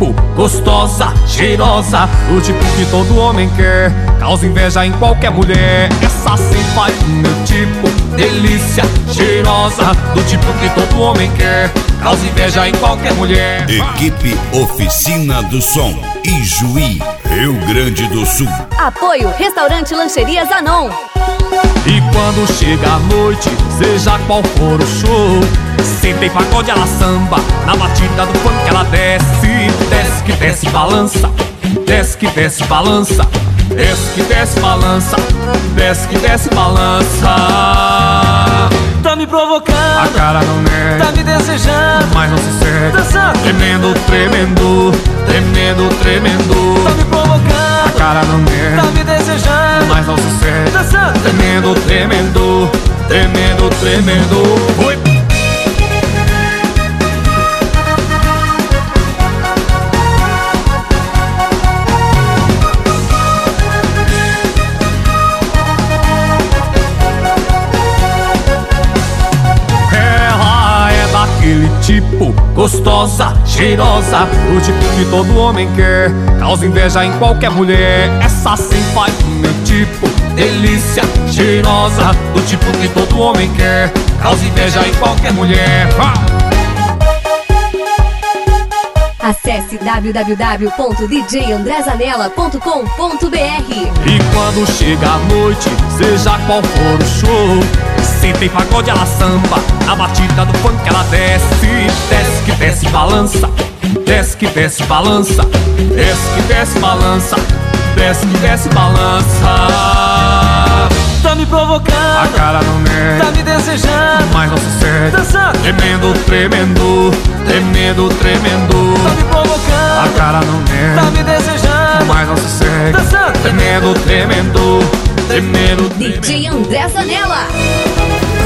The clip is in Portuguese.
tipo, gostosa, cheirosa, do tipo que todo homem quer, causa inveja em qualquer mulher. Essa sim faz o meu tipo, delícia, cheirosa, do tipo que todo homem quer, causa inveja em qualquer mulher. Equipe Oficina do Som, Ijuí, Rio Grande do Sul. Apoio Restaurante Lancheria Zanon. E quando chega a noite, seja qual for o show, senta em pagode, ela samba, na batida do funk ela desce. Desce que desce, balança, desce que desce, balança, desce que desce, balança, desce que desce, balança. Tá me provocando, a cara não nega, tá me desejando, mas não se cega. dançando, Tremendo, tremendo, tremendo, tremendo. tá me provocando, A cara não nega, tá me desejando, mas não se cega. dançando, Tremendo, tremendo, tremendo, tremendo. Oi. Aquele tipo, gostosa, cheirosa, o tipo que todo homem quer, causa inveja em qualquer mulher. Essa sim faz o meu tipo, delícia, cheirosa, do tipo que todo homem quer, causa inveja em qualquer mulher. Acesse www.djandrezanella.com.br. E quando chega a noite, seja qual for o show, senta em pagode, ela samba, na batida do funk ela desce. Desce que desce, balança, desce que desce, balança, desce que desce, balança, desce que desce, balança. tá me provocando, A cara não nega, tá me desejando, mas não se cega. dançando, Tremendo, tremendo, tremendo, tremendo. tá me provocando, A cara não tá nega, me desejando, mas não se cega. dançando, Tremendo, tremendo, tremendo, DJ tremendo. André Zanella.